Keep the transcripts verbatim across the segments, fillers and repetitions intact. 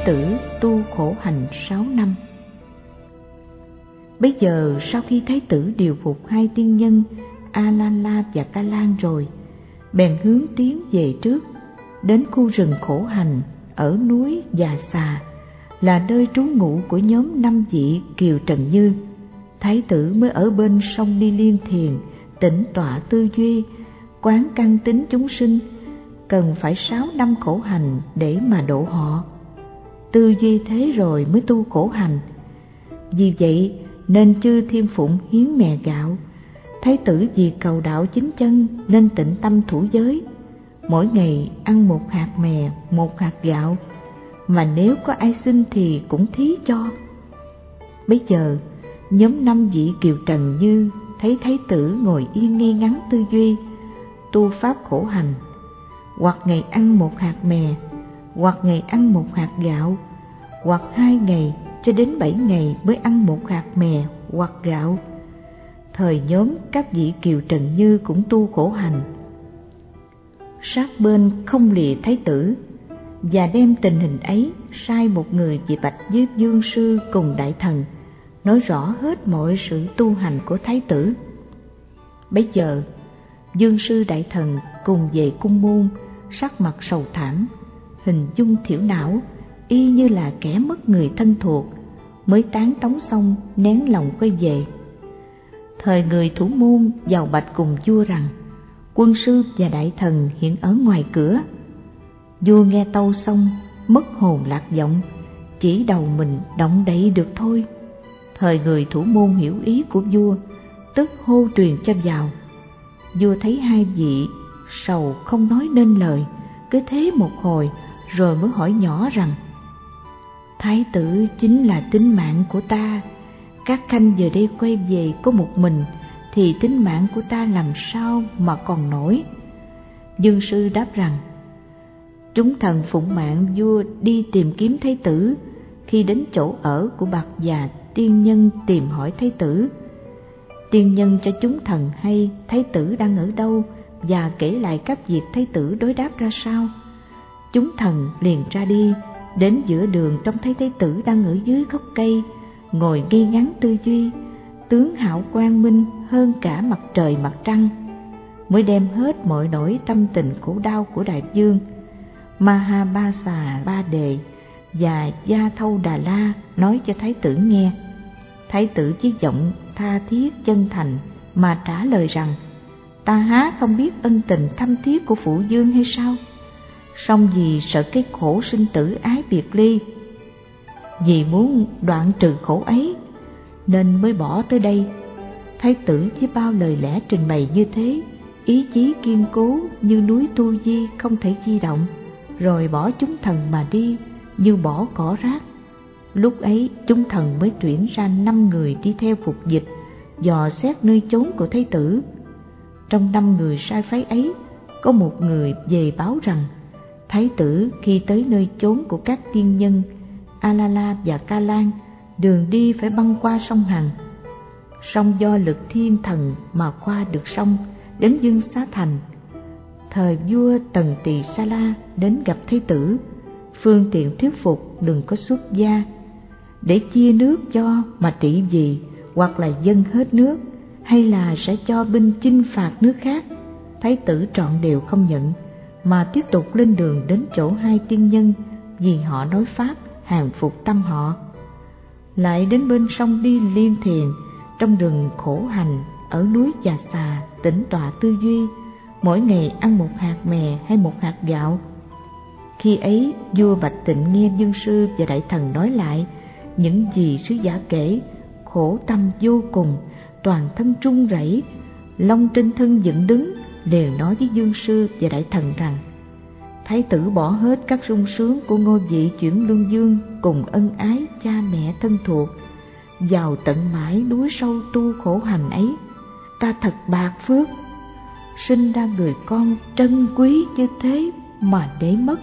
tử tu khổ hành sáu năm. Bây giờ sau khi thái tử điều phục hai tiên nhân A-la-la và Ca-lan rồi, bèn hướng tiến về trước, đến khu rừng khổ hành ở núi Già Xà, là nơi trú ngụ của nhóm năm vị Kiều Trần Như. Thái tử mới ở bên sông đi liên thiền, tĩnh tọa tư duy, quán căn tính chúng sinh, cần phải sáu năm khổ hành để mà độ họ. Tư duy thế rồi mới tu khổ hành. Vì vậy nên chư thiên phụng hiến mè gạo. Thái tử vì cầu đạo chính chân nên tịnh tâm thủ giới, mỗi ngày ăn một hạt mè, một hạt gạo, mà nếu có ai xin thì cũng thí cho. Bây giờ nhóm năm vị Kiều Trần Như thấy thái tử ngồi yên ngay ngắn tư duy, tu pháp khổ hành, hoặc ngày ăn một hạt mè, hoặc ngày ăn một hạt gạo, hoặc hai ngày cho đến bảy ngày mới ăn một hạt mè hoặc gạo. Thời nhóm các vị Kiều Trần Như cũng tu khổ hành, sát bên không lìa thái tử, và đem tình hình ấy sai một người về bạch với Dương Sư cùng đại thần, nói rõ hết mọi sự tu hành của thái tử. Bấy giờ Dương Sư đại thần cùng về cung môn, sắc mặt sầu thảm, hình dung thiểu não, y như là kẻ mất người thân thuộc, mới tán tống xong nén lòng quay về. Thời người thủ môn vào bạch cùng vua rằng quân sư và đại thần hiện ở ngoài cửa. Vua nghe tâu xong mất hồn lạc vọng, chỉ đầu mình động đậy được thôi. Thời người thủ môn hiểu ý của vua, tức hô truyền cho vào. Vua thấy hai vị sầu không nói nên lời, cứ thế một hồi rồi mới hỏi nhỏ rằng: Thái tử chính là tính mạng của ta, các khanh giờ đây quay về có một mình, thì tính mạng của ta làm sao mà còn nổi? Dương Sư đáp rằng: chúng thần phụng mạng vua đi tìm kiếm thái tử. Khi đến chỗ ở của bạc già tiên nhân tìm hỏi thái tử, tiên nhân cho chúng thần hay thái tử đang ở đâu và kể lại các việc thái tử đối đáp ra sao. Chúng thần liền ra đi, đến giữa đường trông thấy thái tử đang ở dưới gốc cây, ngồi ngây ngắn tư duy, tướng hảo quang minh hơn cả mặt trời mặt trăng, mới đem hết mọi nỗi tâm tình khổ đau của đại vương Mahabasa Ba Đề và Gia Thâu Đà La nói cho thái tử nghe. Thái tử với giọng tha thiết chân thành mà trả lời rằng: ta há không biết ân tình thâm thiết của phụ vương hay sao? Song vì sợ cái khổ sinh tử ái biệt ly, vì muốn đoạn trừ khổ ấy nên mới bỏ tới đây. Thái tử với bao lời lẽ trình bày như thế, ý chí kiên cố như núi Tu Di không thể di động, rồi bỏ chúng thần mà đi như bỏ cỏ rác. Lúc ấy chúng thần mới tuyển ra năm người đi theo phục dịch, dò xét nơi chốn của thái tử. Trong năm người sai phái ấy, có một người về báo rằng thái tử khi tới nơi chốn của các tiên nhân A-la-la và Ca-lan, đường đi phải băng qua sông Hằng. Song do lực thiên thần mà qua được sông, đến Dương Xá Thành. Thời vua Tần Tỳ Sa La đến gặp thái tử, phương tiện thuyết phục đừng có xuất gia, để chia nước cho mà trị vì, hoặc là dâng hết nước, hay là sẽ cho binh chinh phạt nước khác. Thái tử trọn đều không nhận, mà tiếp tục lên đường đến chỗ hai tiên nhân, vì họ nói pháp hàng phục tâm họ. Lại đến bên sông đi liên thiền, trong rừng khổ hành ở núi Già Xà, tĩnh tọa tư duy, mỗi ngày ăn một hạt mè hay một hạt gạo. Khi ấy vua Bạch Tịnh nghe Dương Sư và đại thần nói lại những gì sứ giả kể, khổ tâm vô cùng, toàn thân run rẩy, lông trên thân dựng đứng, đều nói với Dương Sư và đại thần rằng: thái tử bỏ hết các sung sướng của ngôi vị chuyển lương dương cùng ân ái cha mẹ thân thuộc, vào tận mãi núi sâu tu khổ hành ấy. Ta thật bạc phước, sinh ra người con trân quý như thế mà để mất.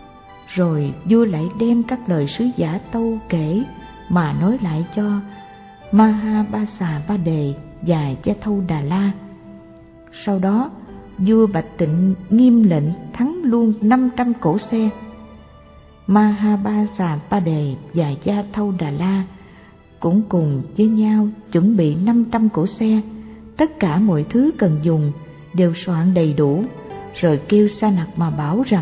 Rồi vua lại đem các lời sứ giả tâu kể mà nói lại cho Mahabasa Ba Đề và Gia Thâu Đà La. Sau đó vua Bạch Tịnh nghiêm lệnh thắng luôn năm trăm cỗ xe. Mahabhasapada và Gia Thâu Đà La cũng cùng với nhau chuẩn bị năm trăm cỗ xe, tất cả mọi thứ cần dùng đều soạn đầy đủ, rồi kêu Sa Nặc mà bảo rằng: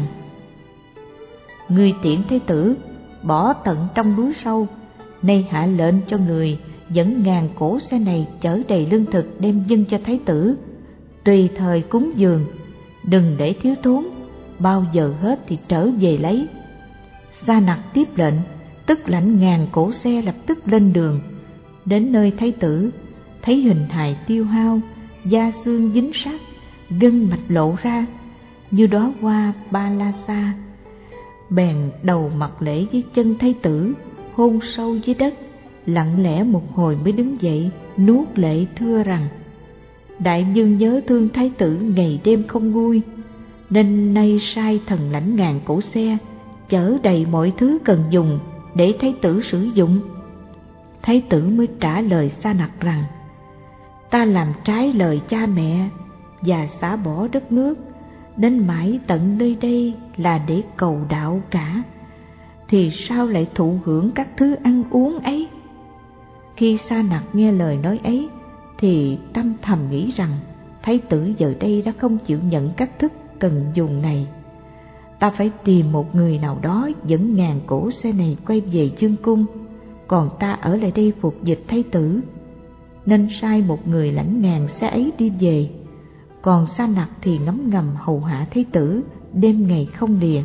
Người tiễn Thái tử bỏ tận trong núi sâu, nay hạ lệnh cho người dẫn ngàn cỗ xe này chở đầy lương thực đem dâng cho Thái tử, tùy thời cúng dường, đừng để thiếu thốn, bao giờ hết thì trở về lấy. Sa Nặc tiếp lệnh, tức lãnh ngàn cỗ xe lập tức lên đường. Đến nơi Thái tử, thấy hình hài tiêu hao, da xương dính sát, gân mạch lộ ra như đóa hoa ba la sa, bèn đầu mặt lễ với chân Thái tử, hôn sâu dưới đất, lặng lẽ một hồi mới đứng dậy, nuốt lệ thưa rằng: Đại vương nhớ thương Thái tử ngày đêm không nguôi, nên nay sai thần lãnh ngàn cỗ xe chở đầy mọi thứ cần dùng để Thái tử sử dụng. Thái tử mới trả lời Sa Nặc rằng: Ta làm trái lời cha mẹ và xả bỏ đất nước, đến mãi tận nơi đây là để cầu đạo cả, thì sao lại thụ hưởng các thứ ăn uống ấy? Khi Sa Nặc nghe lời nói ấy thì tâm thầm nghĩ rằng Thái tử giờ đây đã không chịu nhận các thức cần dùng này. Ta phải tìm một người nào đó dẫn ngàn cỗ xe này quay về vương cung, còn ta ở lại đây phục dịch Thái tử. Nên sai một người lãnh ngàn xe ấy đi về, còn Sa Nặc thì ngấm ngầm hầu hạ Thái tử đêm ngày không lìa.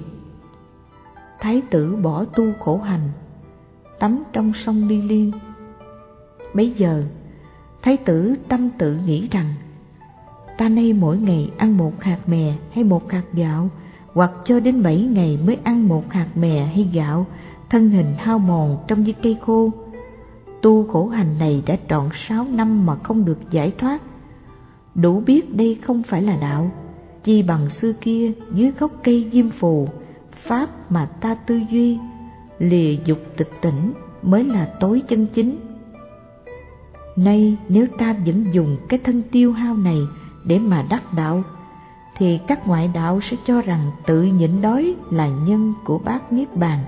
Thái tử bỏ tu khổ hành, tắm trong sông Ly Liên. Bấy giờ Thái tử tâm tự nghĩ rằng: Ta nay mỗi ngày ăn một hạt mè hay một hạt gạo, hoặc cho đến bảy ngày mới ăn một hạt mè hay gạo, thân hình hao mòn trông như cây khô. Tu khổ hành này đã trọn sáu năm mà không được giải thoát. Đủ biết đây không phải là đạo, chi bằng xưa kia dưới gốc cây diêm phù, pháp mà ta tư duy, lìa dục tịch tỉnh mới là tối chân chính. Nay nếu ta vẫn dùng cái thân tiêu hao này để mà đắc đạo, thì các ngoại đạo sẽ cho rằng tự nhịn đói là nhân của bát niết bàn.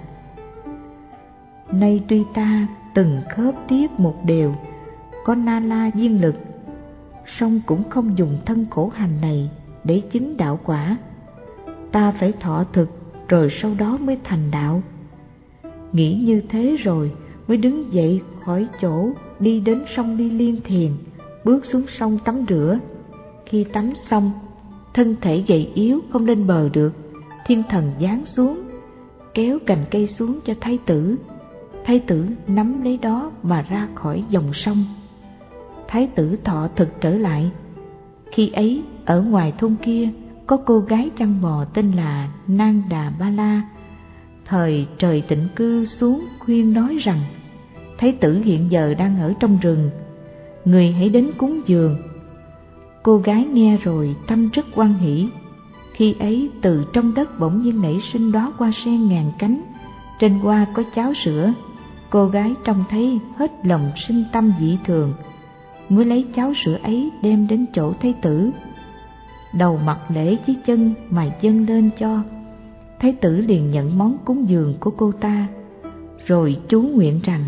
Nay tuy ta từng khớp tiếp một đều, có na la viên lực, song cũng không dùng thân khổ hành này để chứng đạo quả. Ta phải thọ thực rồi sau đó mới thành đạo. Nghĩ như thế rồi mới đứng dậy khỏi chỗ, đi đến sông Ly Liên thiền, bước xuống sông tắm rửa. Khi tắm xong, thân thể gầy yếu không lên bờ được, thiên thần giáng xuống, kéo cành cây xuống cho Thái tử. Thái tử nắm lấy đó mà ra khỏi dòng sông. Thái tử thọ thực trở lại. Khi ấy ở ngoài thôn kia có cô gái chăn bò tên là Nang Đà Ba La. Thời trời tịnh cư xuống khuyên nói rằng: Thái tử hiện giờ đang ở trong rừng, người hãy đến cúng dường. Cô gái nghe rồi tâm rất hoan hỷ. Khi ấy từ trong đất bỗng nhiên nảy sinh đóa hoa sen ngàn cánh, trên hoa có cháo sữa. Cô gái trông thấy hết lòng sinh tâm dị thường, mới lấy cháo sữa ấy đem đến chỗ Thái tử, đầu mặt lễ dưới chân mà dâng lên cho. Thái tử liền nhận món cúng dường của cô ta, rồi chú nguyện rằng: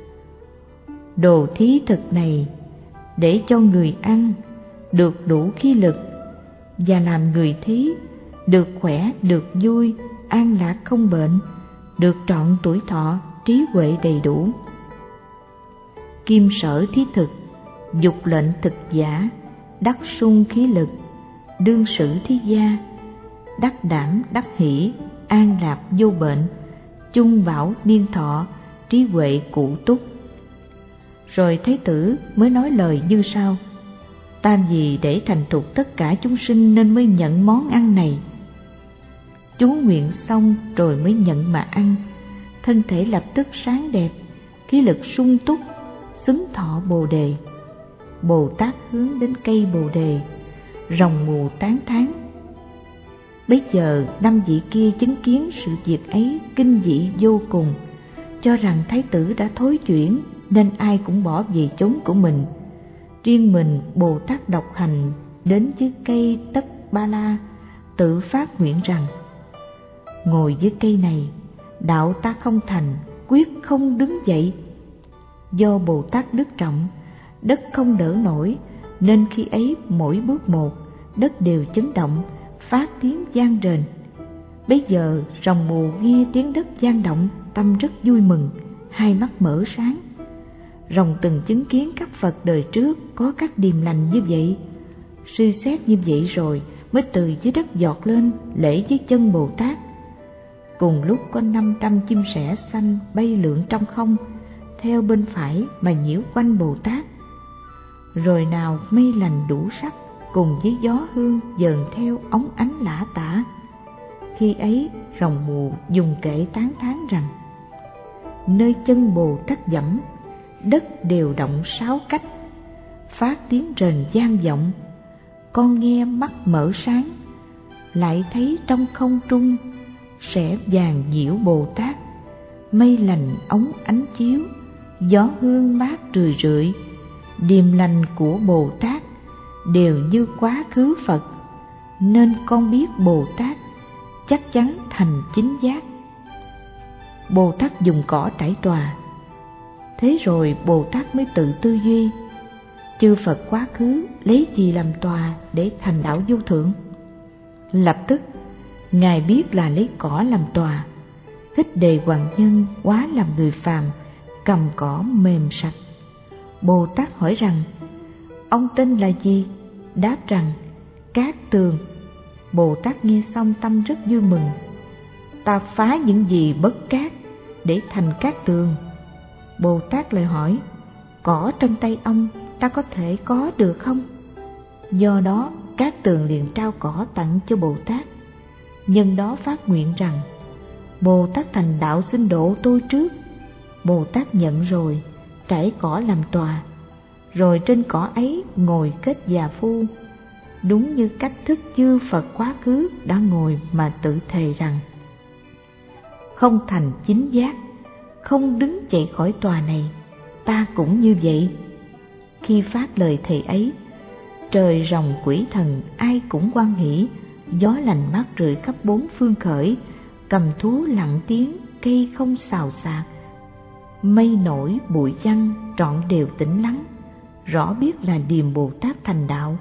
Đồ thí thực này để cho người ăn được đủ khí lực, và làm người thí được khỏe, được vui, an lạc không bệnh, được trọn tuổi thọ, trí huệ đầy đủ. Kim sở thí thực, dục lệnh thực giả, đắc sung khí lực, đương sử thí gia, đắc đảm đắc hỷ, an lạc vô bệnh, chung bảo niên thọ, trí huệ cụ túc. Rồi Thái tử mới nói lời như sau: Ta vì để thành thục tất cả chúng sinh nên mới nhận món ăn này. Chú nguyện xong rồi mới nhận mà ăn, thân thể lập tức sáng đẹp, khí lực sung túc, xứng thọ Bồ đề. Bồ Tát hướng đến cây Bồ đề, ròng mù tán thán. Bấy giờ năm vị kia chứng kiến sự việc ấy kinh dị vô cùng, cho rằng Thái tử đã thối chuyển, nên ai cũng bỏ về chốn của mình. Riêng mình Bồ Tát độc hành đến dưới cây Tất Ba La, tự phát nguyện rằng: Ngồi dưới cây này, đạo ta không thành, quyết không đứng dậy. Do Bồ Tát đức trọng, đất không đỡ nổi, nên khi ấy mỗi bước một, đất đều chấn động, phát tiếng vang rền. Bấy giờ rồng mù nghe tiếng đất vang động, tâm rất vui mừng, hai mắt mở sáng. Rồng từng chứng kiến các Phật đời trước có các điềm lành như vậy, suy xét như vậy rồi mới từ dưới đất giọt lên lễ dưới chân Bồ Tát. Cùng lúc có năm trăm chim sẻ xanh bay lượn trong không, theo bên phải mà nhiễu quanh Bồ Tát. Rồi nào mây lành đủ sắc cùng với gió hương dờn theo óng ánh lả tả. Khi ấy rồng mù dùng kệ tán thán rằng: nơi chân Bồ Tát dẫm, đất đều động sáu cách, phát tiếng rền vang vọng. Con nghe mắt mở sáng, lại thấy trong không trung sẽ vàng diệu Bồ Tát. Mây lành óng ánh chiếu, gió hương mát rười rượi, điềm lành của Bồ Tát đều như quá khứ Phật, nên con biết Bồ Tát chắc chắn thành chính giác. Bồ Tát dùng cỏ trải tòa. Thế rồi Bồ Tát mới tự tư duy: chư Phật quá khứ lấy gì làm tòa để thành đạo vô thượng? Lập tức Ngài biết là lấy cỏ làm tòa. Thích Đề Hoàng Nhân quá làm người phàm, cầm cỏ mềm sạch. Bồ Tát hỏi rằng: ông tên là gì? Đáp rằng: Cát Tường. Bồ Tát nghe xong tâm rất vui mừng. Ta phá những gì bất cát để thành Cát Tường. Bồ Tát lại hỏi: cỏ trong tay ông ta có thể có được không? Do đó Cát Tường liền trao cỏ tặng cho Bồ Tát. Nhân đó phát nguyện rằng: Bồ Tát thành đạo xin độ tôi trước. Bồ Tát nhận rồi, trải cỏ làm tòa, rồi trên cỏ ấy ngồi kết già phu, đúng như cách thức chư Phật quá khứ đã ngồi mà tự thề rằng: không thành chính giác, không đứng dậy khỏi tòa này, ta cũng như vậy. Khi phát lời thề ấy, trời rồng quỷ thần ai cũng hoan hỷ, gió lành mát rượi khắp bốn phương khởi, cầm thú lặng tiếng, cây không xào xạc, mây nổi bụi văng trọn đều tĩnh lắng, rõ biết là điềm Bồ Tát thành đạo.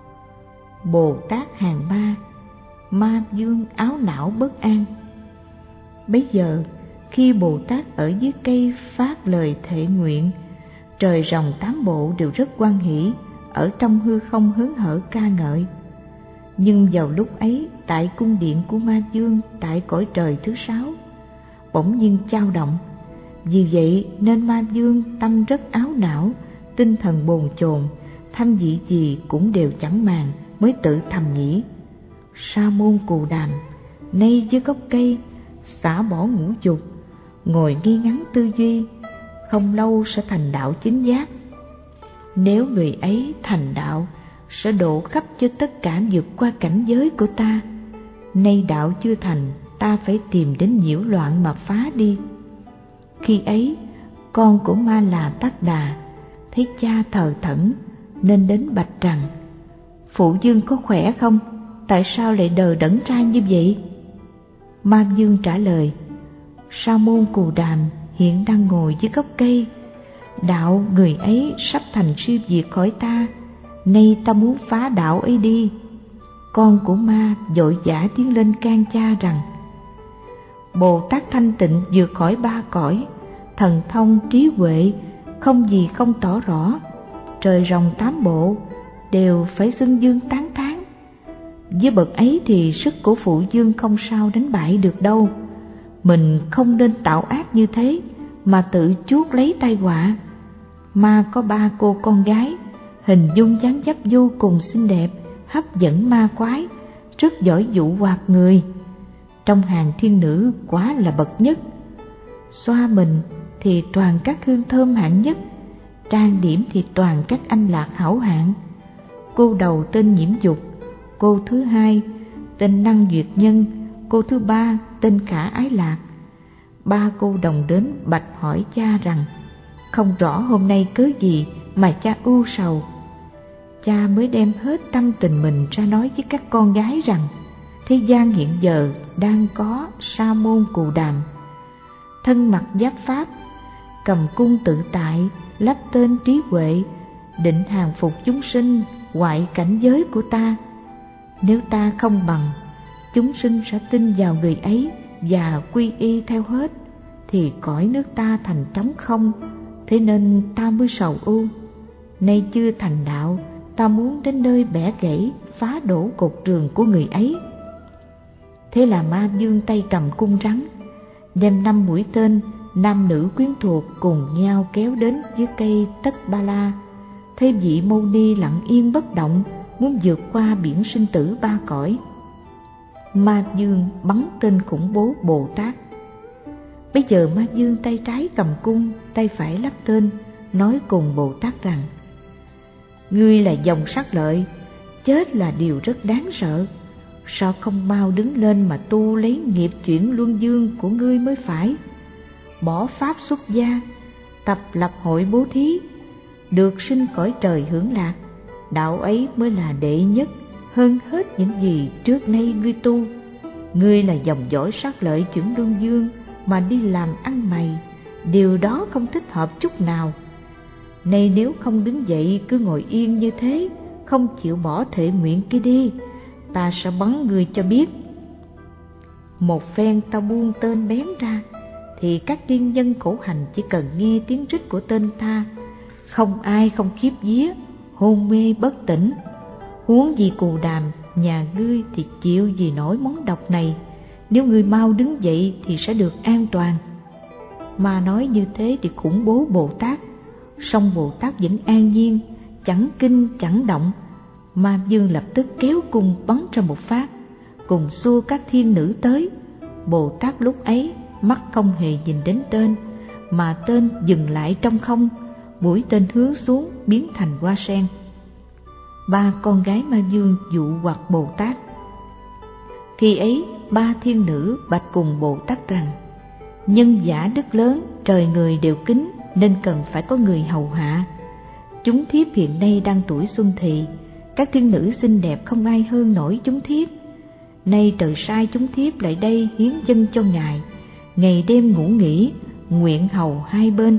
Bồ Tát hàng ma, ma vương áo não bất an. Bấy giờ khi Bồ Tát ở dưới cây phát lời thệ nguyện, trời rồng tám bộ đều rất hoan hỷ, ở trong hư không hớn hở ca ngợi. Nhưng vào lúc ấy, tại cung điện của ma vương tại cõi trời thứ sáu, bỗng nhiên chao động. Vì vậy nên ma vương tâm rất áo não, tinh thần bồn chồn, tham vị gì cũng đều chẳng màng, mới tự thầm nghĩ: Sa môn Cù Đàm nay dưới gốc cây xả bỏ ngũ dục, ngồi nghi ngắn tư duy, không lâu sẽ thành đạo chính giác. Nếu người ấy thành đạo, sẽ độ khắp cho tất cả vượt qua cảnh giới của ta. Nay đạo chưa thành, ta phải tìm đến nhiễu loạn mà phá đi. Khi ấy, con của Ma Là Tát Đà thấy cha thờ thẫn, nên đến bạch rằng: Phụ vương có khỏe không? Tại sao lại đờ đẫn ra như vậy? Ma vương trả lời: Sa môn Cù Đàm hiện đang ngồi dưới gốc cây. Đạo người ấy sắp thành siêu diệt khỏi ta, nay ta muốn phá đạo ấy đi. Con của ma vội vã tiến lên can cha rằng: Bồ Tát thanh tịnh vượt khỏi ba cõi, thần thông trí huệ, không gì không tỏ rõ. Trời rồng tám bộ đều phải xưng dương tán thán. Với bậc ấy thì sức của phụ vương không sao đánh bại được đâu. Mình không nên tạo ác như thế mà tự chuốc lấy tai họa. Ma có ba cô con gái, hình dung dáng dấp vô cùng xinh đẹp, hấp dẫn ma quái, rất giỏi dụ hoặc người. Trong hàng thiên nữ quá là bậc nhất. Xoa mình thì toàn các hương thơm hạng nhất, trang điểm thì toàn các anh lạc hảo hạng. Cô đầu tên Nhiễm Dục, cô thứ hai tên Năng Duyệt Nhân, cô thứ ba tên Khả Ái Lạc. Ba cô đồng đến bạch hỏi cha rằng: Không rõ hôm nay cớ gì mà cha ưu sầu. Cha mới đem hết tâm tình mình ra nói với các con gái rằng: Thế gian hiện giờ đang có Sa môn Cù Đàm, thân mặc giáp pháp, cầm cung tự tại, lắp tên trí huệ, định hàng phục chúng sinh ngoại cảnh giới của ta. Nếu ta không bằng, chúng sinh sẽ tin vào người ấy và quy y theo hết, thì cõi nước ta thành trống không, thế nên ta mới sầu ưu. Nay chưa thành đạo, ta muốn đến nơi bẻ gãy, phá đổ cột trường của người ấy. Thế là Ma Dương tay cầm cung rắn, đem năm mũi tên, nam nữ quyến thuộc cùng nhau kéo đến dưới cây Tất Ba La. Thế vị Mâu Ni lặng yên bất động, muốn vượt qua biển sinh tử ba cõi. Ma Dương bắn tên khủng bố Bồ Tát. Bây giờ Ma Dương tay trái cầm cung, tay phải lắp tên, nói cùng Bồ Tát rằng: ngươi là dòng sắc lợi, chết là điều rất đáng sợ. Sao không mau đứng lên mà tu lấy nghiệp chuyển luân dương của ngươi mới phải. Bỏ pháp xuất gia, tập lập hội bố thí, được sinh cõi trời hưởng lạc. Đạo ấy mới là đệ nhất, hơn hết những gì trước nay ngươi tu. Ngươi là dòng dõi sắc lợi chuyển luân dương mà đi làm ăn mày, điều đó không thích hợp chút nào. Nay nếu không đứng dậy cứ ngồi yên như thế, không chịu bỏ thệ nguyện kia đi, ta sẽ bắn ngươi cho biết. Một phen ta buông tên bén ra, thì các tiên nhân khổ hành chỉ cần nghe tiếng rít của tên ta, không ai không khiếp vía, hôn mê bất tỉnh. Huống gì Cù Đàm, nhà ngươi thì chịu gì nổi món độc này. Nếu ngươi mau đứng dậy thì sẽ được an toàn. Mà nói như thế thì khủng bố Bồ Tát, song Bồ Tát vẫn an nhiên, chẳng kinh chẳng động. Ma Dương lập tức kéo cung bắn ra một phát, cùng xua các thiên nữ tới. Bồ Tát lúc ấy mắt không hề nhìn đến tên, mà tên dừng lại trong không, mũi tên hướng xuống biến thành hoa sen. Ba con gái Ma Dương dụ hoặc Bồ Tát. Khi ấy ba thiên nữ bạch cùng Bồ Tát rằng: nhân giả đức lớn, trời người đều kính, nên cần phải có người hầu hạ. Chúng thiếp hiện nay đang tuổi xuân thị, các thiên nữ xinh đẹp không ai hơn nổi chúng thiếp. Nay trời sai chúng thiếp lại đây hiến dâng cho ngài, ngày đêm ngủ nghỉ, nguyện hầu hai bên.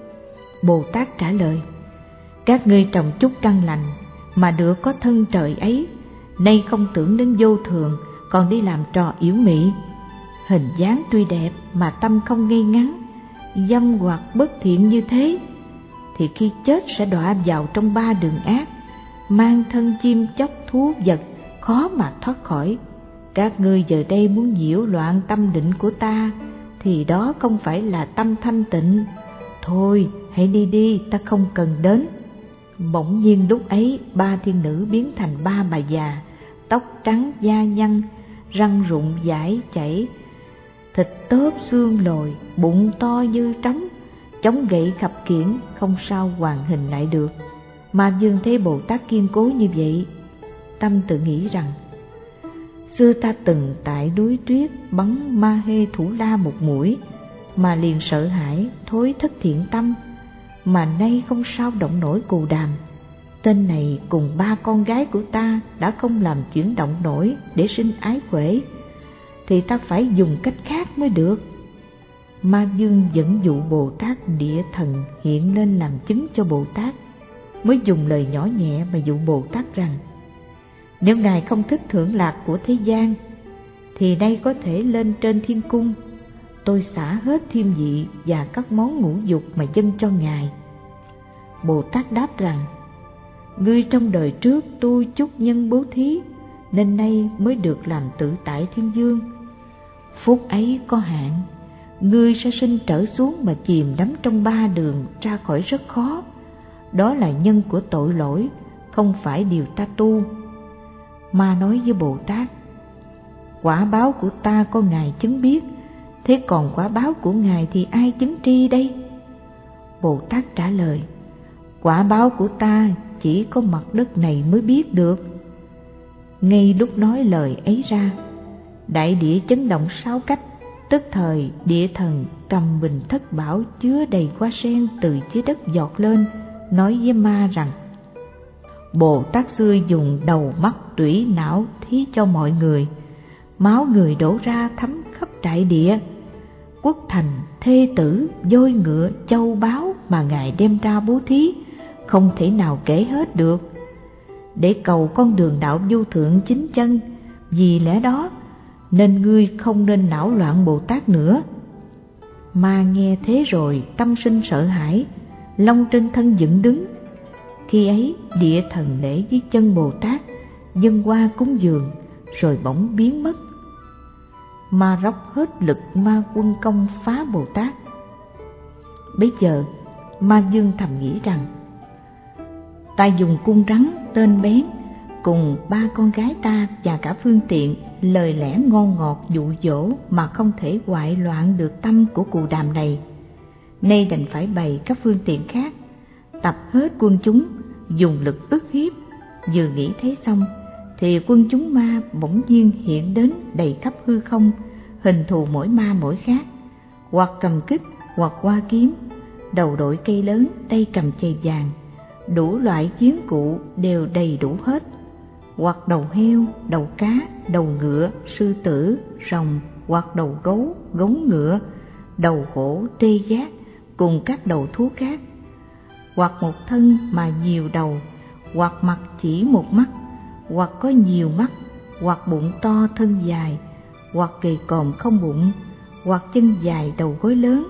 Bồ Tát trả lời: các ngươi trồng chút căn lành mà được có thân trời ấy, nay không tưởng đến vô thường, còn đi làm trò yếu mị. Hình dáng tuy đẹp mà tâm không ngay ngắn, dâm hoặc bất thiện như thế, thì khi chết sẽ đọa vào trong ba đường ác, mang thân chim chóc thú vật, khó mà thoát khỏi. Các ngươi giờ đây muốn nhiễu loạn tâm định của ta, thì đó không phải là tâm thanh tịnh. Thôi hãy đi đi, ta không cần đến. Bỗng nhiên lúc ấy ba thiên nữ biến thành ba bà già, tóc trắng da nhăn, răng rụng dãi chảy, thịt tớp xương lồi, bụng to như trống, chống gậy khập khiễng, không sao hoàn hình lại được. Ma Dương thấy Bồ Tát kiên cố như vậy, tâm tự nghĩ rằng: xưa ta từng tại núi tuyết bắn Ma Hê Thủ La một mũi, mà liền sợ hãi thối thất thiện tâm, mà nay không sao động nổi Cù Đàm. Tên này cùng ba con gái của ta đã không làm chuyển động nổi để sinh ái quể, thì ta phải dùng cách khác mới được. Ma Dương dẫn dụ Bồ Tát Địa Thần hiện lên làm chứng cho Bồ Tát, mới dùng lời nhỏ nhẹ mà dụ Bồ Tát rằng: nếu ngài không thích thưởng lạc của thế gian, thì nay có thể lên trên thiên cung, tôi xả hết thiên vị và các món ngũ dục mà dâng cho ngài. Bồ Tát đáp rằng: ngươi trong đời trước tu chút nhân bố thí, nên nay mới được làm tự tại thiên dương. Phúc ấy có hạn, ngươi sẽ sinh trở xuống mà chìm đắm trong ba đường ra khỏi rất khó. Đó là nhân của tội lỗi, không phải điều ta tu. Ma nói với Bồ Tát: quả báo của ta có ngài chứng biết, thế còn quả báo của ngài thì ai chứng tri đây? Bồ Tát trả lời: quả báo của ta chỉ có mặt đất này mới biết được. Ngay lúc nói lời ấy ra, đại địa chấn động sáu cách, tức thời địa thần cầm bình thất bảo chứa đầy hoa sen từ dưới đất giọt lên, nói với Ma rằng: Bồ Tát xưa dùng đầu mắt tủy não thí cho mọi người, máu người đổ ra thấm khắp đại địa, quốc thành thê tử, voi ngựa, châu báu mà Ngài đem ra bố thí, không thể nào kể hết được. Để cầu con đường đạo vô thượng chính chân, vì lẽ đó nên ngươi không nên não loạn Bồ Tát nữa. Ma nghe thế rồi tâm sinh sợ hãi, lông trên thân dựng đứng. Khi ấy địa thần lễ dưới chân Bồ Tát, dâng hoa cúng dường, rồi bỗng biến mất. Ma róc hết lực ma quân công phá Bồ Tát. Bấy giờ Ma Dương thầm nghĩ rằng, ta dùng cung rắn tên bén cùng ba con gái ta và cả phương tiện lời lẽ ngon ngọt dụ dỗ mà không thể hoại loạn được tâm của cù đàm này. Nay đành phải bày các phương tiện khác, tập hết quân chúng, dùng lực ức hiếp. Vừa nghĩ thế xong thì quân chúng ma bỗng nhiên hiện đến đầy khắp hư không, hình thù mỗi ma mỗi khác, hoặc cầm kích, hoặc hoa kiếm, đầu đội cây lớn, tay cầm chày vàng, đủ loại chiến cụ đều đầy đủ hết, hoặc đầu heo, đầu cá, đầu ngựa, sư tử, rồng, hoặc đầu gấu, gấu ngựa, đầu hổ, tê giác, cùng các đầu thú khác, hoặc một thân mà nhiều đầu, hoặc mặt chỉ một mắt, hoặc có nhiều mắt, hoặc bụng to thân dài, hoặc gầy còm không bụng, hoặc chân dài đầu gối lớn,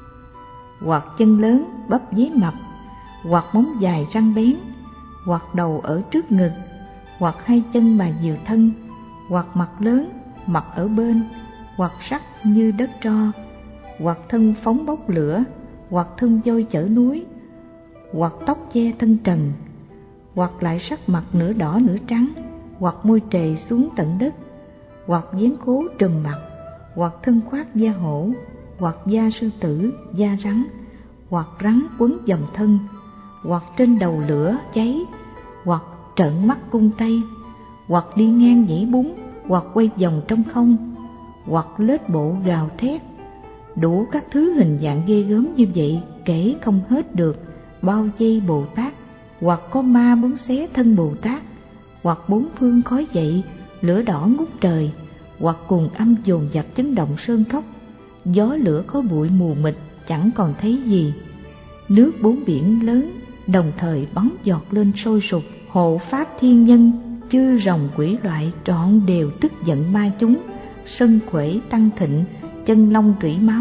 hoặc chân lớn bắp dế mập, hoặc móng dài răng bén, hoặc đầu ở trước ngực, hoặc hai chân mà nhiều thân, hoặc mặt lớn, mặt ở bên, hoặc sắc như đất tro, hoặc thân phóng bốc lửa, hoặc thân voi chở núi, hoặc tóc che thân trần, hoặc lại sắc mặt nửa đỏ nửa trắng, hoặc môi trề xuống tận đất, hoặc dáng khố trùm mặt, hoặc thân khoác da hổ, hoặc da sư tử, da rắn, hoặc rắn quấn vòng thân, hoặc trên đầu lửa cháy, hoặc trợn mắt cung tay, hoặc đi ngang nhảy búng, hoặc quay vòng trong không, hoặc lết bộ gào thét. Đủ các thứ hình dạng ghê gớm như vậy kể không hết được, bao vây Bồ Tát, hoặc có ma muốn xé thân Bồ Tát, hoặc bốn phương khói dậy, lửa đỏ ngút trời, hoặc cùng âm dồn dập chấn động sơn cốc, gió lửa khói bụi mù mịt chẳng còn thấy gì. Nước bốn biển lớn đồng thời bắn giọt lên sôi sục, hộ pháp thiên nhân, chư rồng quỷ loại trọn đều tức giận ma chúng, sân quẩy tăng thịnh, chân long rỉ máu.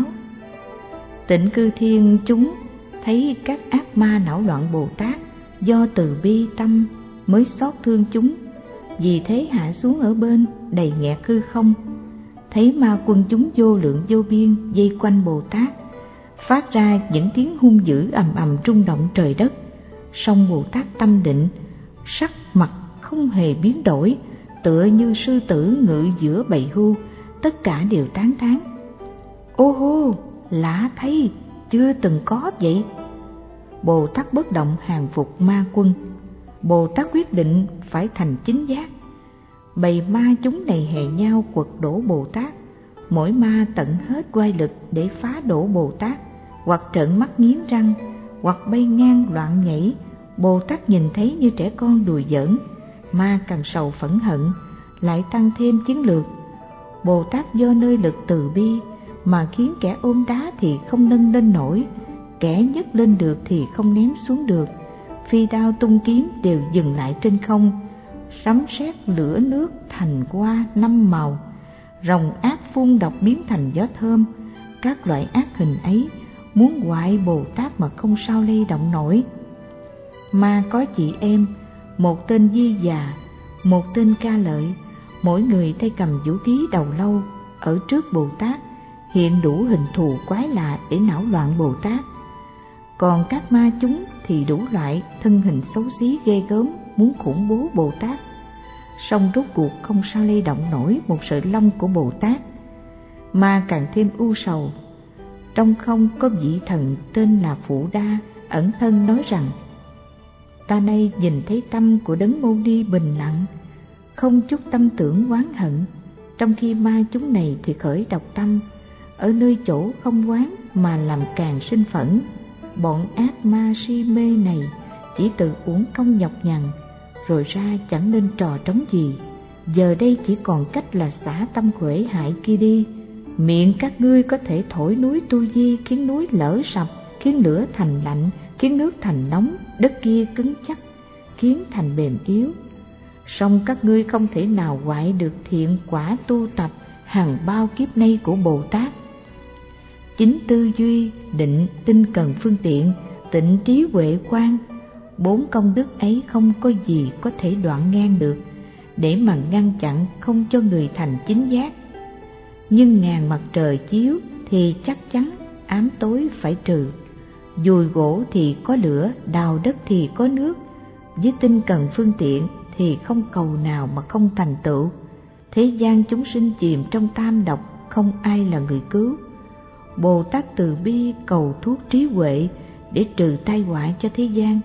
Tịnh Cư Thiên chúng thấy các ác ma não loạn Bồ Tát, do từ bi tâm mới xót thương chúng, vì thế hạ xuống ở bên đầy nghẹt hư không. Thấy ma quân chúng vô lượng vô biên vây quanh Bồ Tát, phát ra những tiếng hung dữ ầm ầm rung động trời đất. Song Bồ Tát tâm định, sắc mặt không hề biến đổi, tựa như sư tử ngự giữa bầy hươu, tất cả đều tán thán: ô hô, lạ thay, chưa từng có vậy. Bồ Tát bất động hàng phục ma quân. Bồ Tát quyết định phải thành chính giác. Bầy ma chúng này hè nhau quật đổ Bồ Tát, mỗi ma tận hết oai lực để phá đổ Bồ Tát, hoặc trợn mắt nghiến răng, hoặc bay ngang loạn nhảy. Bồ Tát nhìn thấy như trẻ con đùa giỡn, ma càng sầu phẫn hận, lại tăng thêm chiến lược. Bồ Tát do nơi lực từ bi mà khiến kẻ ôm đá thì không nâng lên nổi, kẻ nhấc lên được thì không ném xuống được. Phi đao tung kiếm đều dừng lại trên không, sấm sét lửa nước thành hoa năm màu, rồng ác phun độc biến thành gió thơm. Các loại ác hình ấy muốn hoại Bồ Tát mà không sao lay động nổi. Ma có chị em, một tên Di Già, một tên Ca Lợi, mỗi người tay cầm vũ khí đầu lâu, ở trước Bồ Tát hiện đủ hình thù quái lạ để não loạn Bồ Tát. Còn các ma chúng thì đủ loại thân hình xấu xí ghê gớm, muốn khủng bố Bồ Tát. Song rốt cuộc không sao lay động nổi một sợi lông của Bồ Tát. Ma càng thêm u sầu. Trong không có vị thần tên là Phụ Đa ẩn thân nói rằng: ta nay nhìn thấy tâm của Đấng Mâu Ni bình lặng, không chút tâm tưởng oán hận, trong khi ma chúng này thì khởi độc tâm, ở nơi chỗ không oán mà làm càng sinh phẫn. Bọn ác ma si mê này chỉ tự uổng công nhọc nhằn, rồi ra chẳng nên trò trống gì. Giờ đây chỉ còn cách là xả tâm quể hại kia đi, Miệng các ngươi có thể thổi núi Tu Di, khiến núi lở sập, khiến lửa thành lạnh, khiến nước thành nóng, đất kia cứng chắc, khiến thành mềm yếu. Song các ngươi không thể nào hoại được thiện quả tu tập hàng bao kiếp nay của Bồ Tát. Chính tư duy, định, tinh cần phương tiện, tịnh trí huệ quang, bốn công đức ấy không có gì có thể đoạn ngang được, để mà ngăn chặn không cho người thành chính giác. Nhưng ngàn mặt trời chiếu thì chắc chắn ám tối phải trừ. Dùi gỗ thì có lửa, đào đất thì có nước. Với tinh cần phương tiện thì không cầu nào mà không thành tựu. Thế gian chúng sinh chìm trong tam độc, không ai là người cứu. Bồ Tát từ bi cầu thuốc trí huệ để trừ tai họa cho thế gian.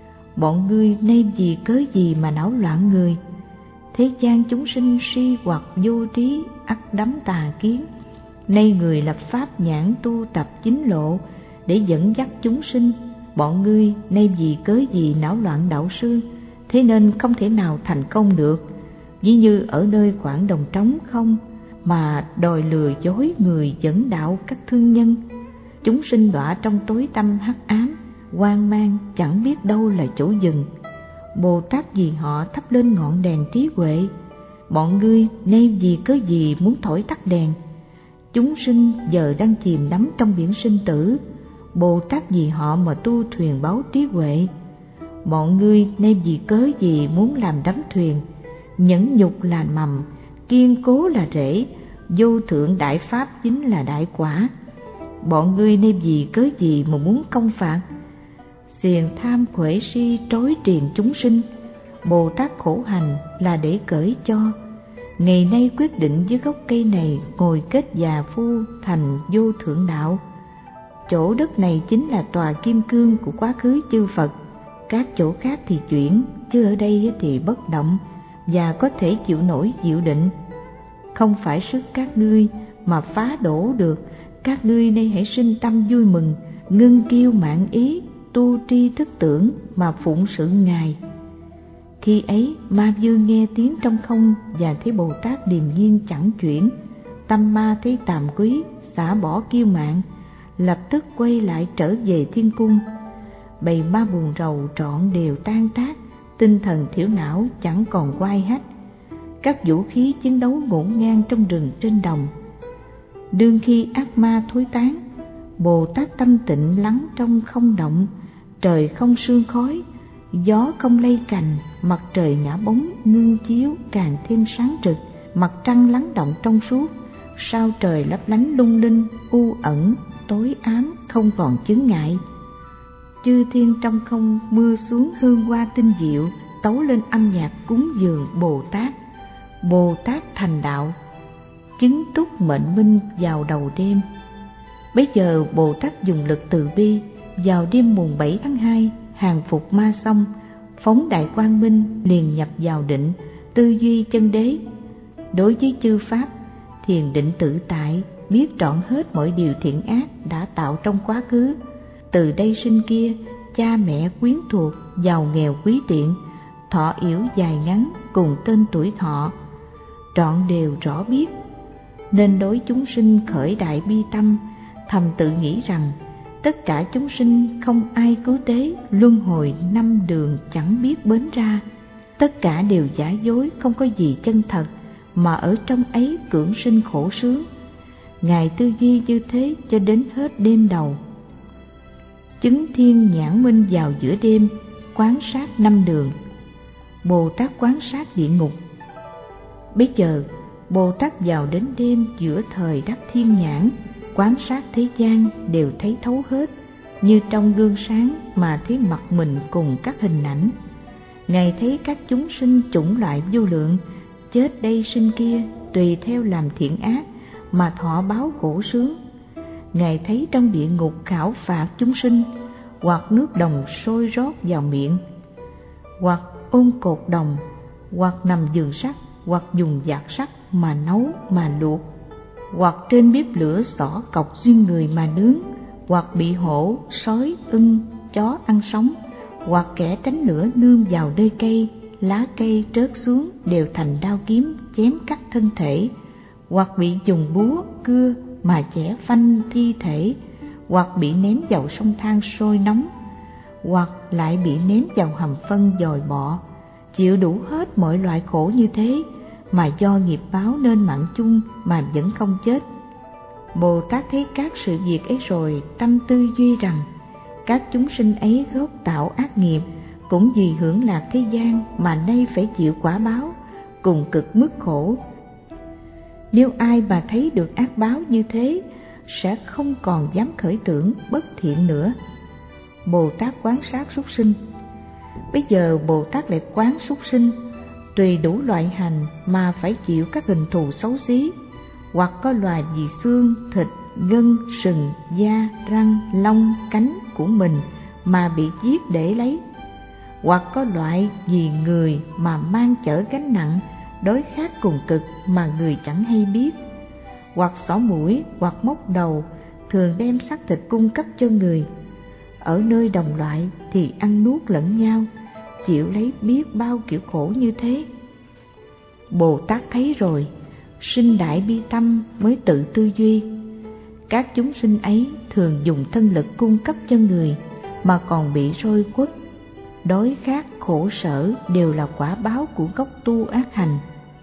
Bọn ngươi nay vì cớ gì mà não loạn người? Thế gian chúng sinh si hoặc vô trí, ắt đắm tà kiến. Nay người lập pháp nhãn tu tập chính lộ để dẫn dắt chúng sinh. Bọn ngươi nay vì cớ gì não loạn đạo sư, thế nên không thể nào thành công được. Ví như ở nơi khoảng đồng trống không mà đòi lừa dối người dẫn đạo các thương nhân. Chúng sinh đọa trong tối tăm hắc ám, hoang mang chẳng biết đâu là chỗ dừng. Bồ Tát vì họ thắp lên ngọn đèn trí huệ. Bọn ngươi nay vì cớ gì muốn thổi tắt đèn? Chúng sinh giờ đang chìm đắm trong biển sinh tử. Bồ Tát vì họ mà tu thuyền báo trí huệ. Bọn ngươi nay vì cớ gì muốn làm đắm thuyền? Nhẫn nhục là mầm, kiên cố là rễ, vô thượng đại pháp chính là đại quả. Bọn ngươi nay vì cớ gì mà muốn công phạt? Xiềng tham khuể si trói triền chúng sinh. Bồ Tát khổ hành là để cởi cho. Ngày nay quyết định dưới gốc cây này ngồi kết già phu thành vô thượng đạo. Chỗ đất này chính là tòa kim cương của quá khứ chư Phật. Các chỗ khác thì chuyển, chứ ở đây thì bất động và có thể chịu nổi diệu định. Không phải sức các ngươi mà phá đổ được. Các ngươi nay hãy sinh tâm vui mừng, ngưng kiêu mạn ý, tu tri thức tưởng mà phụng sự Ngài. Khi ấy ma vương nghe tiếng trong không và thấy Bồ Tát điềm nhiên chẳng chuyển, tâm ma thấy tàm quý, xả bỏ kiêu mạn, lập tức quay lại trở về thiên cung. Bầy ma buồn rầu trọn đều tan tác, tinh thần thiểu não chẳng còn oai hách. Các vũ khí chiến đấu ngổn ngang trong rừng trên đồng. Đương khi ác ma thối tán, Bồ Tát tâm tịnh lắng trong không động. Trời không sương khói, gió không lay cành, mặt trời ngã bóng ngưng chiếu càng thêm sáng rực, mặt trăng lắng động trong suốt, sao trời lấp lánh lung linh, u ẩn, tối ám không còn chướng ngại. Chư thiên trong không mưa xuống hương hoa tinh diệu, tấu lên âm nhạc cúng dường Bồ Tát. Bồ Tát thành đạo, chứng túc mệnh minh vào đầu đêm. Bấy giờ Bồ Tát dùng lực từ bi, vào đêm mùng bảy tháng hai, hàng phục ma xong, phóng đại quang minh liền nhập vào định, tư duy chân đế. Đối với chư pháp, thiền định tự tại, biết trọn hết mọi điều thiện ác đã tạo trong quá khứ. Từ đây sinh kia, cha mẹ quyến thuộc, giàu nghèo quý tiện, thọ yểu dài ngắn cùng tên tuổi thọ, trọn đều rõ biết. Nên đối chúng sinh khởi đại bi tâm, thầm tự nghĩ rằng tất cả chúng sinh không ai cứu tế, luân hồi năm đường chẳng biết bến ra. Tất cả đều giả dối, không có gì chân thật, mà ở trong ấy cưỡng sinh khổ sướng. Ngài tư duy như thế cho đến hết đêm đầu. Chứng thiên nhãn minh vào giữa đêm, quán sát năm đường. Bồ Tát quán sát địa ngục. Bây giờ Bồ Tát vào đến đêm giữa thời đắc thiên nhãn, quán sát thế gian đều thấy thấu hết, như trong gương sáng mà thấy mặt mình cùng các hình ảnh. Ngài thấy các chúng sinh chủng loại vô lượng, chết đây sinh kia, tùy theo làm thiện ác mà thọ báo khổ sướng. Ngài thấy trong địa ngục khảo phạt chúng sinh, hoặc nước đồng sôi rót vào miệng, hoặc ôm cột đồng, hoặc nằm giường sắt, hoặc dùng dạt sắt mà nấu mà luộc, hoặc trên bếp lửa xỏ cọc duyên người mà nướng, hoặc bị hổ, sói, ưng, chó ăn sống, hoặc kẻ tránh lửa nương vào nơi cây, lá cây rớt xuống đều thành đao kiếm chém cắt thân thể, hoặc bị dùng búa cướp cưa mà chẻ phanh thi thể, hoặc bị ném vào sông than sôi nóng, hoặc lại bị ném vào hầm phân dòi bọ, chịu đủ hết mọi loại khổ như thế, mà do nghiệp báo nên mạng chung mà vẫn không chết. Bồ Tát thấy các sự việc ấy rồi tâm tư duy rằng các chúng sinh ấy gốc tạo ác nghiệp, cũng vì hưởng lạc thế gian mà nay phải chịu quả báo cùng cực mức khổ. Nếu ai mà thấy được ác báo như thế, sẽ không còn dám khởi tưởng bất thiện nữa. Bồ Tát quán sát súc sinh. Bây giờ Bồ Tát lại quán súc sinh, tùy đủ loại hành mà phải chịu các hình thù xấu xí, hoặc có loài vì xương, thịt, gân, sừng, da, răng, lông, cánh của mình mà bị giết để lấy, hoặc có loại vì người mà mang chở gánh nặng, đối khác cùng cực mà người chẳng hay biết, hoặc xỏ mũi, hoặc móc đầu, thường đem xác thịt cung cấp cho người. Ở nơi đồng loại thì ăn nuốt lẫn nhau, chịu lấy biết bao kiểu khổ như thế. Bồ Tát thấy rồi, sinh đại bi tâm mới tự tư duy. Các chúng sinh ấy thường dùng thân lực cung cấp cho người mà còn bị roi quất, đói khát khổ sở đều là quả báo của gốc tu ác hành.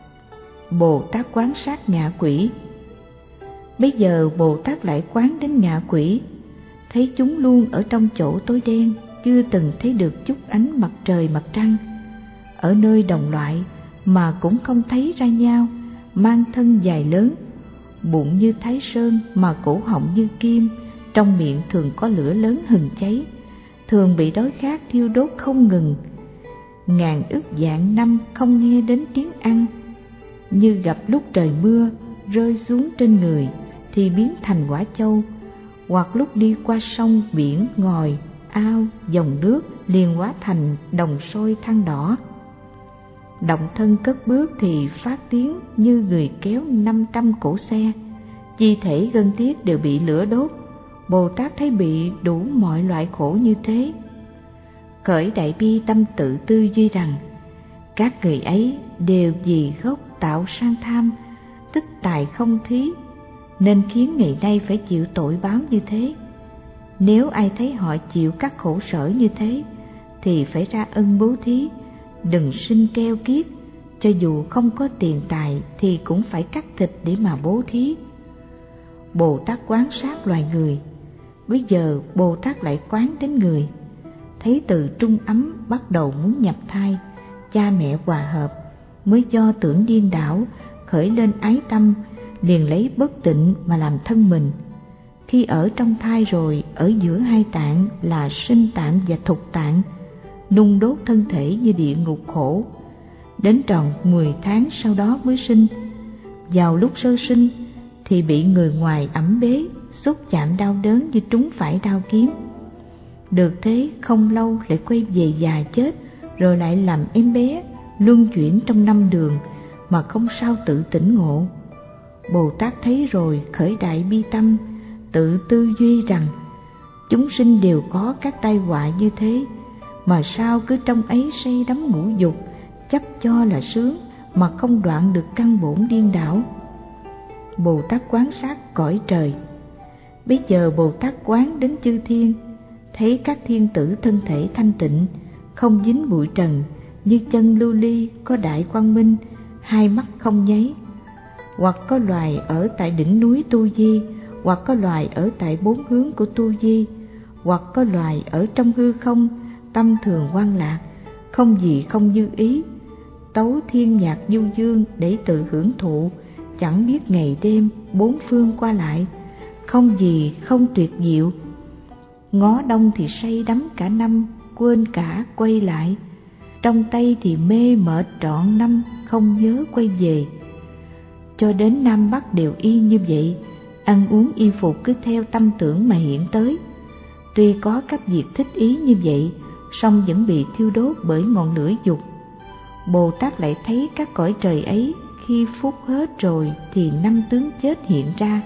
Bồ Tát quán sát ngạ quỷ. Bây giờ Bồ Tát lại quán đến ngạ quỷ, thấy chúng luôn ở trong chỗ tối đen, chưa từng thấy được chút ánh mặt trời mặt trăng. Ở nơi đồng loại mà cũng không thấy ra nhau, mang thân dài lớn, bụng như thái sơn mà cổ họng như kim, trong miệng thường có lửa lớn hừng cháy, thường bị đói khát thiêu đốt không ngừng. Ngàn ức vạn năm không nghe đến tiếng ăn, như gặp lúc trời mưa rơi xuống trên người thì biến thành quả châu, hoặc lúc đi qua sông biển, ngòi, ao, dòng nước liền hóa thành đồng sôi than đỏ. Động thân cất bước thì phát tiếng như người kéo năm trăm cỗ xe, chi thể gân tiết đều bị lửa đốt. Bồ Tát thấy bị đủ mọi loại khổ như thế, khởi đại bi tâm tự tư duy rằng các người ấy đều vì gốc tạo sang tham, tức tài không thí, nên khiến ngày nay phải chịu tội báo như thế. Nếu ai thấy họ chịu các khổ sở như thế thì phải ra ân bố thí, đừng sinh keo kiết, cho dù không có tiền tài thì cũng phải cắt thịt để mà bố thí. Bồ Tát quán sát loài người. Bây giờ Bồ Tát lại quán đến người, thấy từ trung ấm bắt đầu muốn nhập thai, cha mẹ hòa hợp, mới do tưởng điên đảo khởi lên ái tâm, liền lấy bất tịnh mà làm thân mình. Khi ở trong thai rồi, ở giữa hai tạng là sinh tạng và thục tạng, nung đốt thân thể như địa ngục khổ. Đến tròn mười tháng sau đó mới sinh. Vào lúc sơ sinh thì bị người ngoài ẵm bế, xúc chạm đau đớn như trúng phải đao kiếm. Được thế không lâu lại quay về già chết, rồi lại làm em bé, luân chuyển trong năm đường mà không sao tự tỉnh ngộ. Bồ Tát thấy rồi khởi đại bi tâm, tự tư duy rằng chúng sinh đều có các tai họa như thế, mà sao cứ trong ấy say đắm ngũ dục, chấp cho là sướng mà không đoạn được căn bổn điên đảo. Bồ Tát quán sát cõi trời. Bây giờ Bồ Tát quán đến chư thiên, thấy các thiên tử thân thể thanh tịnh, không dính bụi trần, như chân lưu ly có đại quang minh, hai mắt không nháy. Hoặc có loài ở tại đỉnh núi Tu Di, hoặc có loài ở tại bốn hướng của Tu Di, hoặc có loài ở trong hư không, tâm thường hoan lạc, không gì không như ý, tấu thiên nhạc du dương để tự hưởng thụ, chẳng biết ngày đêm bốn phương qua lại, không gì không tuyệt diệu. Ngó đông thì say đắm cả năm, quên cả quay lại, trong Tây thì mê mệt trọn năm, không nhớ quay về. Cho đến Nam Bắc đều y như vậy, ăn uống y phục cứ theo tâm tưởng mà hiện tới. Tuy có các việc thích ý như vậy, song vẫn bị thiêu đốt bởi ngọn lửa dục. Bồ Tát lại thấy các cõi trời ấy khi phút hết rồi thì năm tướng chết hiện ra.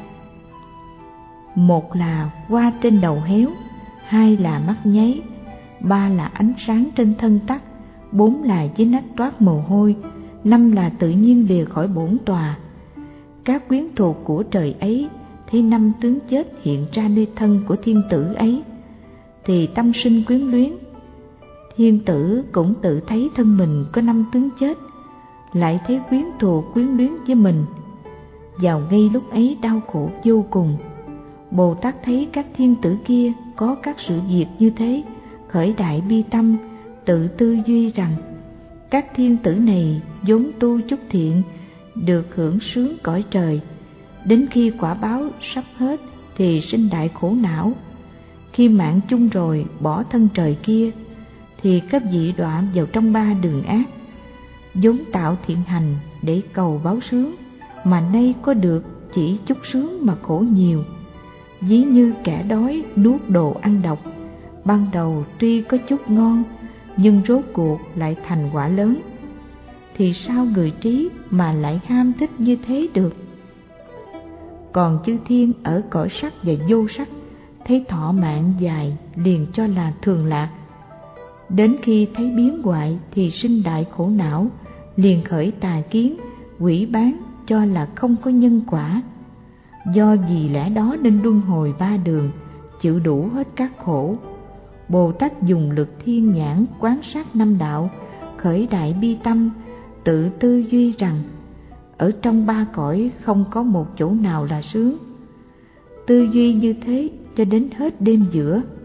Một là hoa trên đầu héo, hai là mắt nháy, ba là ánh sáng trên thân tắt, bốn là dưới nách toát mồ hôi, năm là tự nhiên lìa khỏi bổn tòa. Các quyến thuộc của trời ấy thấy năm tướng chết hiện ra nơi thân của thiên tử ấy, thì tâm sinh quyến luyến. Thiên tử cũng tự thấy thân mình có năm tướng chết, lại thấy quyến thuộc quyến luyến với mình. Vào ngay lúc ấy đau khổ vô cùng. Bồ Tát thấy các thiên tử kia có các sự việc như thế, khởi đại bi tâm, tự tư duy rằng các thiên tử này vốn tu chút thiện, được hưởng sướng cõi trời, đến khi quả báo sắp hết thì sinh đại khổ não. Khi mạng chung rồi bỏ thân trời kia, thì các vị đọa vào trong ba đường ác. Vốn tạo thiện hành để cầu báo sướng, mà nay có được chỉ chút sướng mà khổ nhiều. Ví như kẻ đói nuốt đồ ăn độc, ban đầu tuy có chút ngon, nhưng rốt cuộc lại thành quả lớn. Thì sao người trí mà lại ham thích như thế được? Còn chư thiên ở cõi sắc và vô sắc, thấy thọ mạng dài liền cho là thường lạc. Đến khi thấy biến hoại thì sinh đại khổ não, liền khởi tà kiến, quỷ bán cho là không có nhân quả. Do vì lẽ đó nên luân hồi ba đường, chịu đủ hết các khổ. Bồ Tát dùng lực thiên nhãn quán sát năm đạo, khởi đại bi tâm, tự tư duy rằng ở trong ba cõi không có một chỗ nào là sướng. Tư duy như thế cho đến hết đêm giữa,